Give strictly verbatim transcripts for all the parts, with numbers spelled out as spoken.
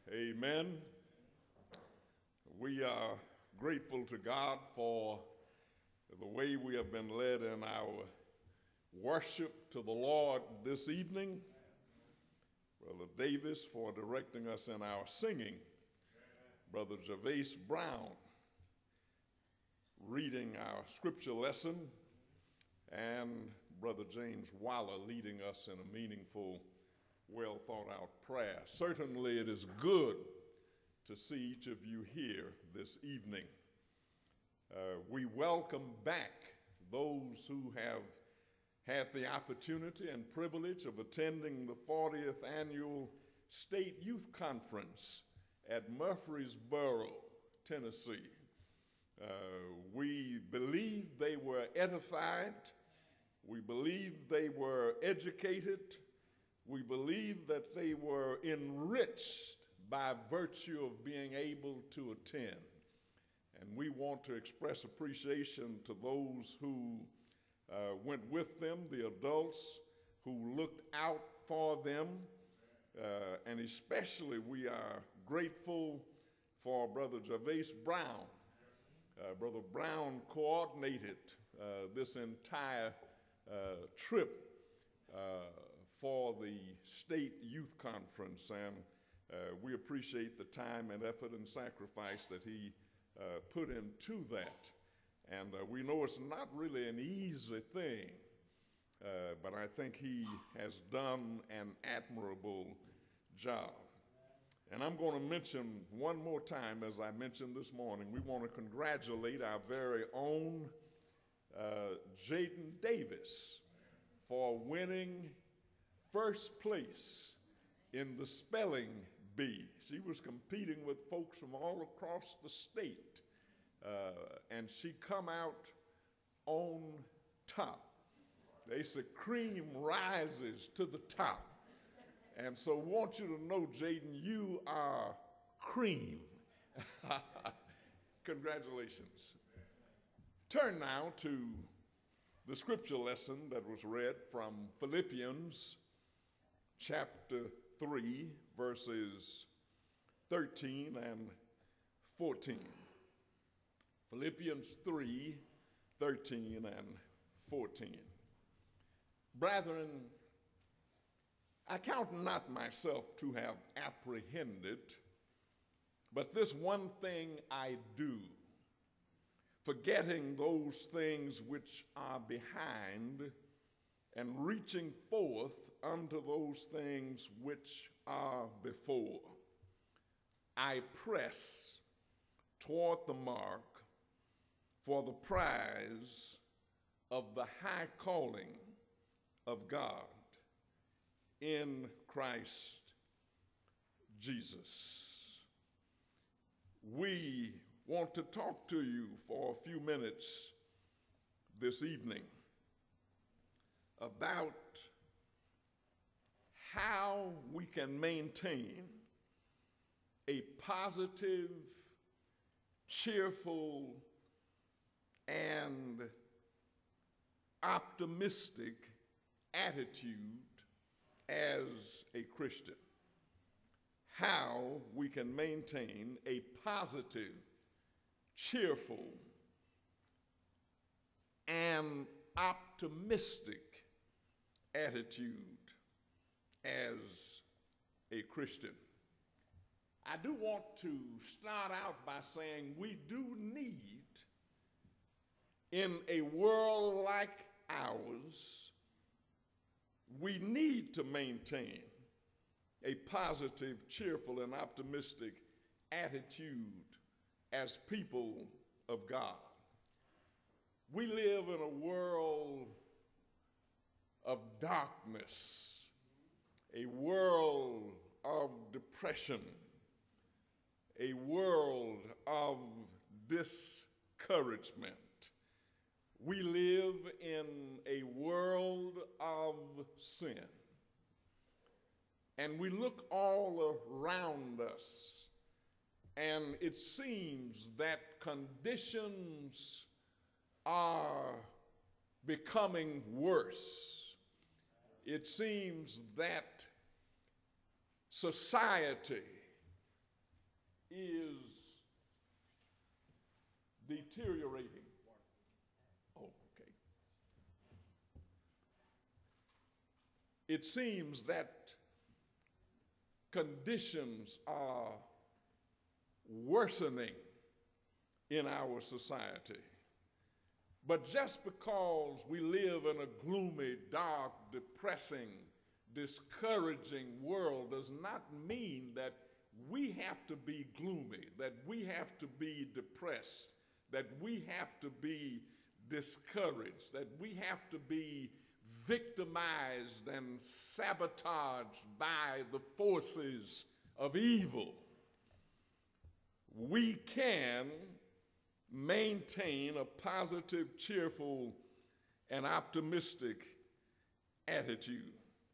Amen. We are grateful to God for the way we have been led in our worship to the Lord this evening. Brother Davis for directing us in our singing. Brother Gervais Brown reading our scripture lesson, and Brother James Waller leading us in a meaningful, well thought out prayer. Certainly it is good to see each of you here this evening. Uh, we welcome back those who have had the opportunity and privilege of attending the fortieth Annual State Youth Conference at Murfreesboro, Tennessee. Uh, we believe they were edified. We believe they were educated. We believe that they were enriched by virtue of being able to attend. And we want to express appreciation to those who uh, went with them, the adults who looked out for them, uh, and especially we are grateful for Brother Gervais Brown. Uh, Brother Brown coordinated uh, this entire uh, trip uh, for the State Youth Conference, and uh, we appreciate the time and effort and sacrifice that he uh, put into that. And uh, we know it's not really an easy thing, uh, but I think he has done an admirable job. And I'm going to mention one more time, as I mentioned this morning, we want to congratulate our very own uh, Jaden Davis for winning first place in the spelling bee. She was competing with folks from all across the state, uh, and she come out on top. They say cream rises to the top. And so I want you to know, Jaden, you are cream. Congratulations. Turn now to the scripture lesson that was read from Philippians chapter three, verses thirteen and fourteen. Philippians three, thirteen and fourteen. Brethren, I count not myself to have apprehended, but this one thing I do, forgetting those things which are behind and reaching forth unto those things which are before. I press toward the mark for the prize of the high calling of God in Christ Jesus. We want to talk to you for a few minutes this evening about how we can maintain a positive, cheerful, and optimistic attitude as a Christian. How we can maintain a positive, cheerful, and optimistic attitude as a Christian. I do want to start out by saying we do need, in a world like ours, we need to maintain a positive, cheerful, and optimistic attitude as people of God. We live in a world of darkness, a world of depression, a world of discouragement. We live in a world of sin. And we look all around us, and it seems that conditions are becoming worse. It seems that society is deteriorating. Oh, okay. It seems that conditions are worsening in our society. But just because we live in a gloomy, dark, depressing, discouraging world does not mean that we have to be gloomy, that we have to be depressed, that we have to be discouraged, that we have to be victimized and sabotaged by the forces of evil. We can maintain a positive, cheerful, and optimistic attitude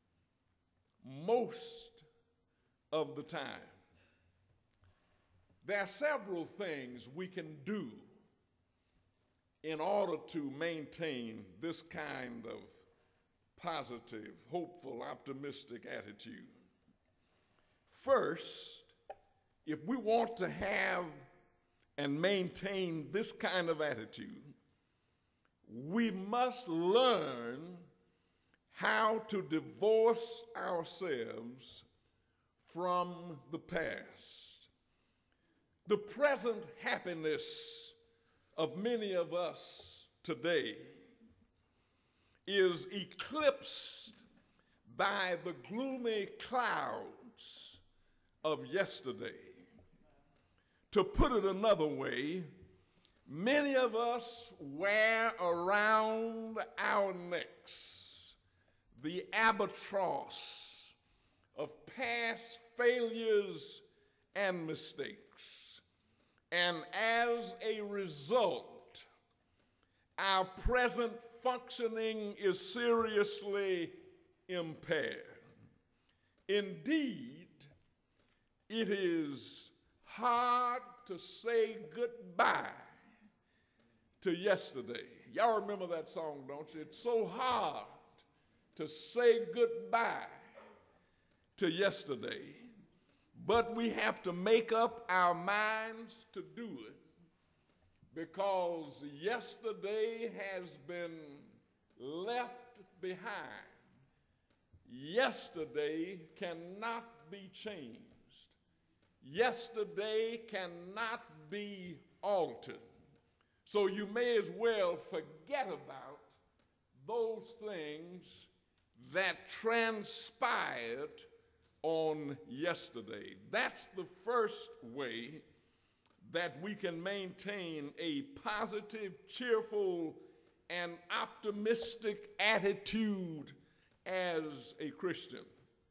most of the time. There are several things we can do in order to maintain this kind of positive, hopeful, optimistic attitude. First, if we want to have and maintain this kind of attitude, we must learn how to divorce ourselves from the past. The present happiness of many of us today is eclipsed by the gloomy clouds of yesterday. To put it another way, many of us wear around our necks the albatross of past failures and mistakes. And as a result, our present functioning is seriously impaired. Indeed, it is hard to say goodbye to yesterday. Y'all remember that song, don't you? It's so hard to say goodbye to yesterday, but we have to make up our minds to do it because yesterday has been left behind. Yesterday cannot be changed. Yesterday cannot be altered. So you may as well forget about those things that transpired on yesterday. That's the first way that we can maintain a positive, cheerful, and optimistic attitude as a Christian.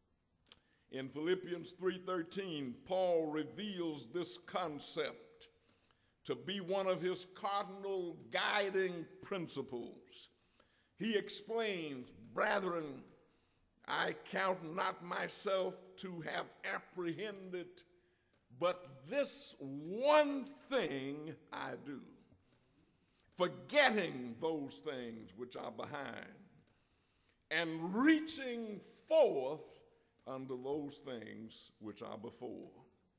In Philippians three thirteen, Paul reveals this concept to be one of his cardinal guiding principles. He explains, "Brethren, I count not myself to have apprehended, but this one thing I do, forgetting those things which are behind, and reaching forth unto those things which are before."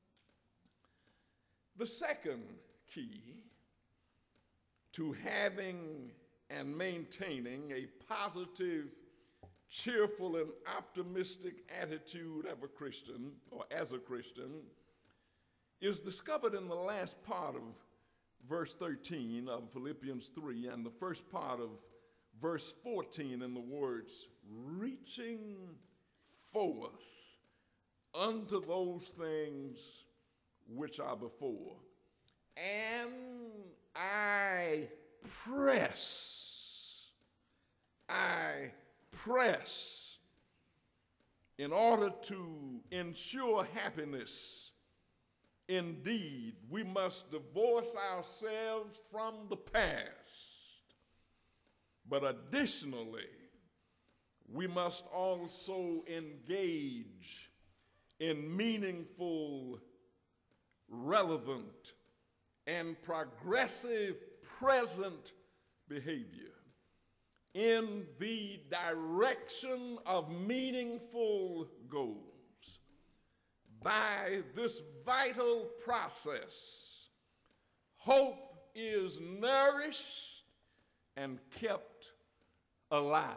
The second key to having and maintaining a positive, cheerful, and optimistic attitude of a Christian, or as a Christian, is discovered in the last part of verse thirteen of Philippians three and the first part of verse fourteen in the words, "reaching forth unto those things which are before, and I press, I press in order to ensure happiness. Indeed, we must divorce ourselves from the past, but additionally, we must also engage in meaningful, relevant, and progressive present behavior in the direction of meaningful goals. By this vital process, hope is nourished and kept alive.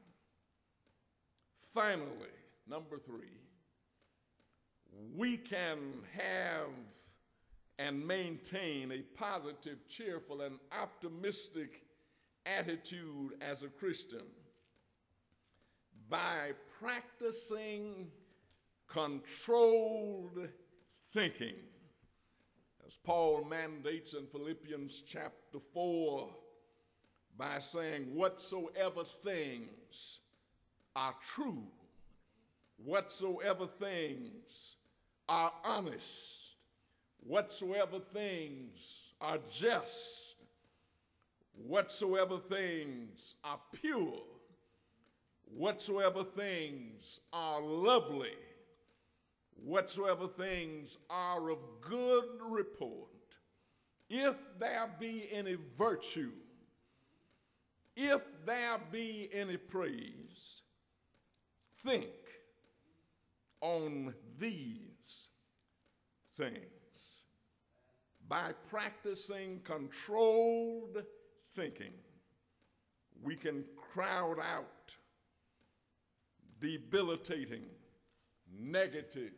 Finally, number three, we can have and maintain a positive, cheerful, and optimistic attitude as a Christian by practicing controlled thinking. As Paul mandates in Philippians chapter four by saying, whatsoever things are true, whatsoever things are honest, whatsoever things are just, whatsoever things are pure, whatsoever things are lovely, whatsoever things are of good report, if there be any virtue, if there be any praise, think on these things. By practicing controlled thinking, we can crowd out debilitating, negative,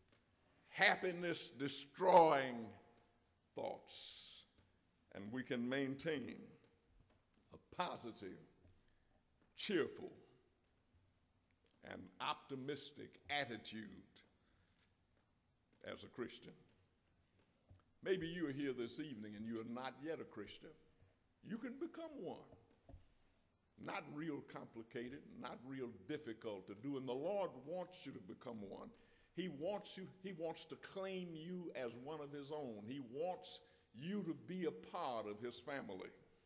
happiness-destroying thoughts, and we can maintain a positive, cheerful, and optimistic attitude as a Christian. Maybe you are here this evening and you are not yet a Christian. You can become one. Not real complicated, not real difficult to do, and the Lord wants you to become one. He wants you, he wants to claim you as one of his own. He wants you to be a part of his family.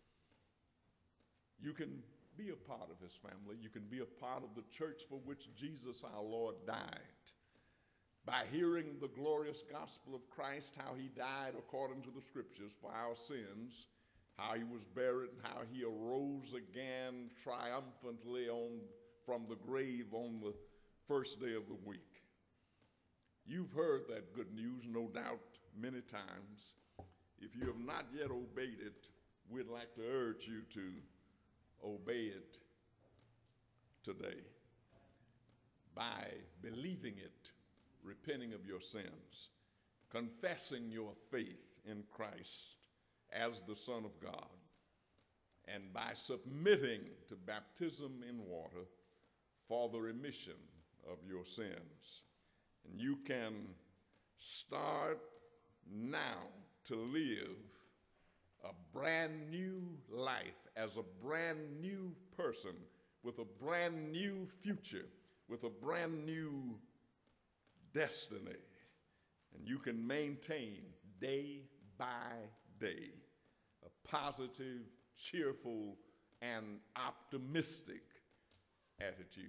You can be a part of his family. You can be a part of the church for which Jesus our Lord died. By hearing the glorious gospel of Christ, how he died according to the scriptures for our sins, how he was buried, and how he arose again triumphantly on, from the grave on the first day of the week. You've heard that good news, no doubt, many times. If you have not yet obeyed it, we'd like to urge you to obey it today by believing it, repenting of your sins, confessing your faith in Christ as the Son of God, and by submitting to baptism in water for the remission of your sins. And you can start now to live a brand new life as a brand new person with a brand new future, with a brand new destiny. And you can maintain day by day a positive, cheerful, and optimistic attitude.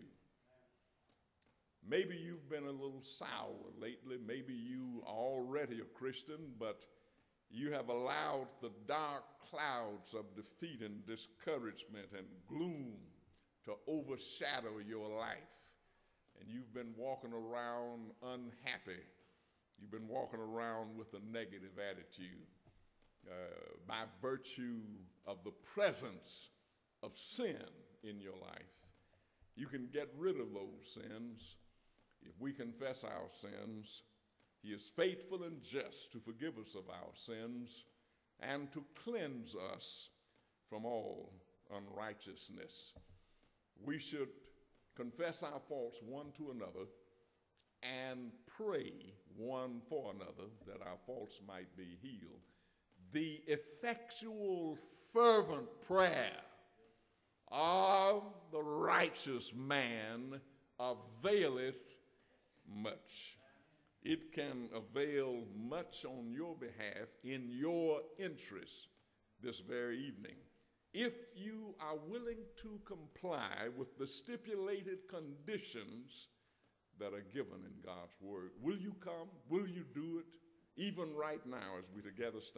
Maybe you've been a little sour lately. Maybe you are already a Christian, but you have allowed the dark clouds of defeat and discouragement and gloom to overshadow your life. And you've been walking around unhappy. You've been walking around with a negative attitude uh, by virtue of the presence of sin in your life. You can get rid of those sins if we confess our sins. He is faithful and just to forgive us of our sins and to cleanse us from all unrighteousness. We should confess our faults one to another and pray one for another that our faults might be healed. The effectual, fervent prayer of the righteous man availeth much. It can avail much on your behalf in your interest this very evening. If you are willing to comply with the stipulated conditions that are given in God's word, will you come? Will you do it? Even right now as we together stand.